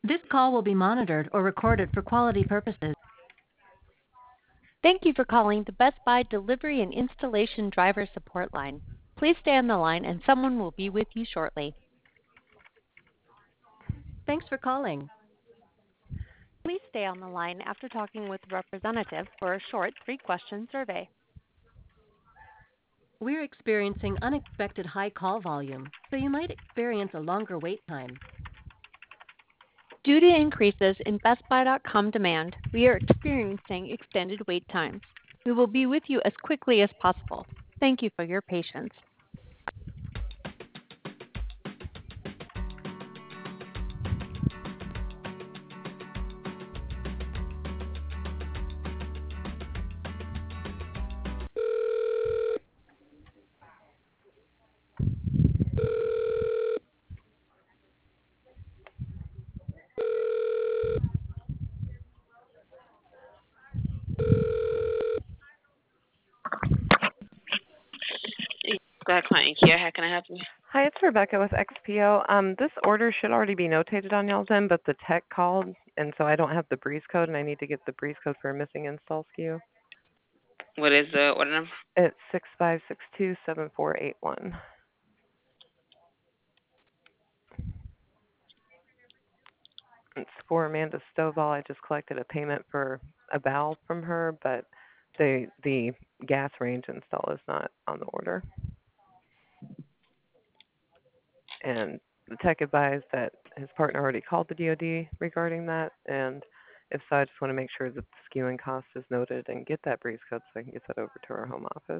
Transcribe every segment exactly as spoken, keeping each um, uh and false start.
This call will be monitored or recorded for quality purposes. Thank you for calling the Best Buy Delivery and Installation Driver Support Line. Please stay on the line and someone will be with you shortly. Thanks for calling. Please stay on the line after talking with a representative for a short three-question survey. We're experiencing unexpected high call volume, so you might experience a longer wait time. Due to increases in Best Buy dot com demand, we are experiencing extended wait times. We will be with you as quickly as possible. Thank you for your patience. Got client care. How can I help you? Hi, it's Rebecca with X P O. Um, this order should already be notated on y'all's end, but the tech called, and so I don't have the breeze code, and I need to get the breeze code for a missing install S K U. What is the order number? It's six five six two seven four eight one. It's for Amanda Stovall. I just collected a payment for a valve from her, but the the gas range install is not on the order. And the tech advised that his partner already called the D O D regarding that, and if so, I just want to make sure that the S K U and cost is noted and get that breeze code so I can get that over to our home office.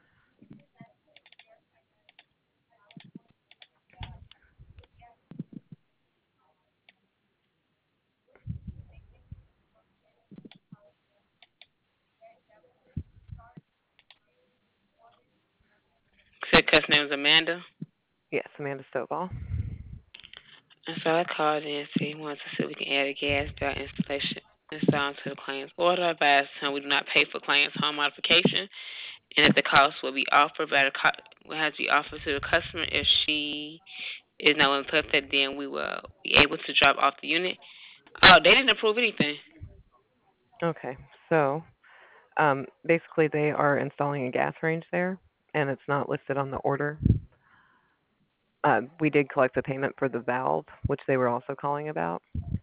Said customer name is Amanda. Yes, Amanda Stovall. And so I called in and see wanted to see if we can add a gas belt installation installed to the client's order. By the time we do not pay for client's home modification, and that the cost will be offered by the co- will have to be offered to the customer. If she is not willing to put that, then we will be able to drop off the unit. Oh, they didn't approve anything. Okay, so um, basically they are installing a gas range there, and it's not listed on the order. Uh, we did collect the payment for the valve, which they were also calling about.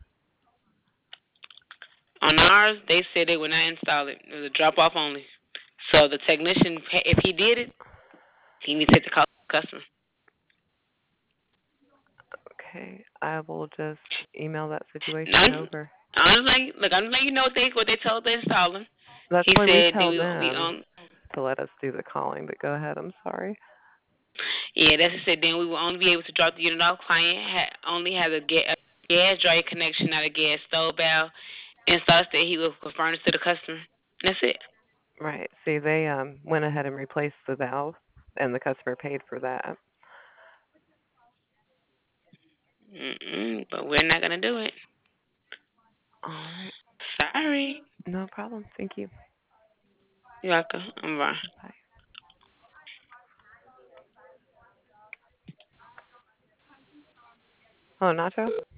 On ours, they said they would not install it. It was a drop off only. So the technician, if he did it, he needs to take the call to the customer. Okay, I will just email that situation I'm, over. I'm like, look, I'm letting you know what they what they told the installer. That's He why we said they tell will be them on. to let us do the calling, but go ahead, I'm sorry. Yeah, that's what said. Then we will only be able to drop the unit off. Client ha- only has a, ga- a gas dryer connection, not a gas stove valve. Installer said he will confirm it to the customer. That's it. Right, see, they um, went ahead and replaced the valve, and the customer paid for that. Mm-mm, but we're not gonna do it. All right. Sorry. No problem. Thank you. You're welcome. I'm wrong. Bye. Oh, Nacho?